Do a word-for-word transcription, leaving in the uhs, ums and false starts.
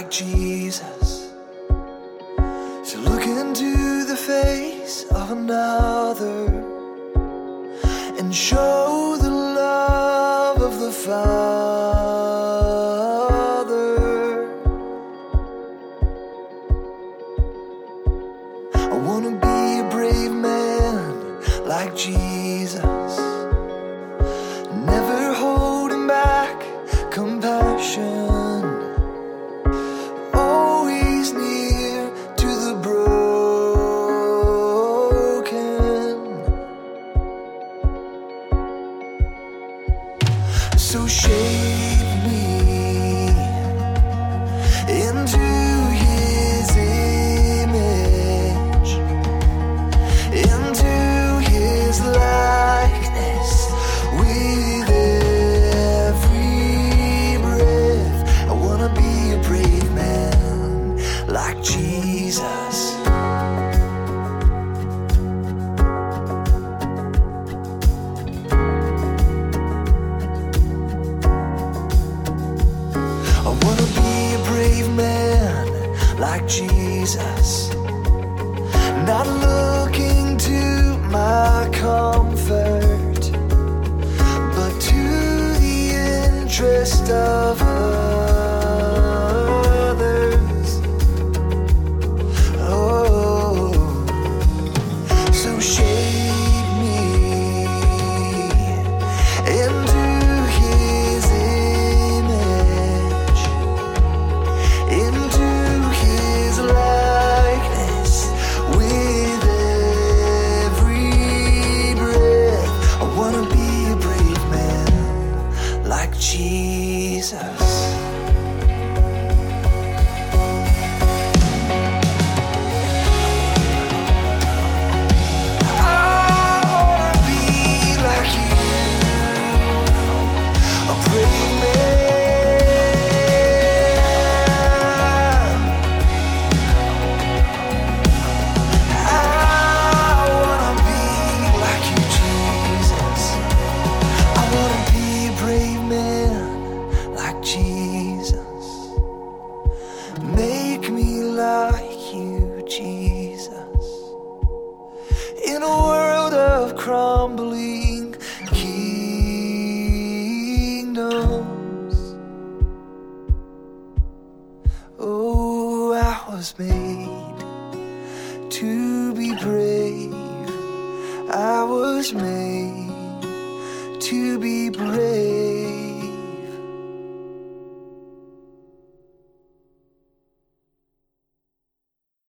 like Jesus, to look into the face of another and show the love of the Father. I want to be a brave man like Jesus, never holding back compassion, always near to the broken. So shape me into His image, into His likeness, with every breath. I wanna be a brave man like Jesus. I wanna be a brave man like Jesus, not looking to my comfort, but to the interest of others. Oh, so shape me into His image, into His likeness, with every breath. I wanna be a brave man like Jesus. I wanna be like you, a brave man. I wanna be like you, Jesus. I wanna be a brave man like Jesus. Make me like you, Jesus. In a world of crumbling kingdoms, oh, I was made to be brave. I was made to be brave.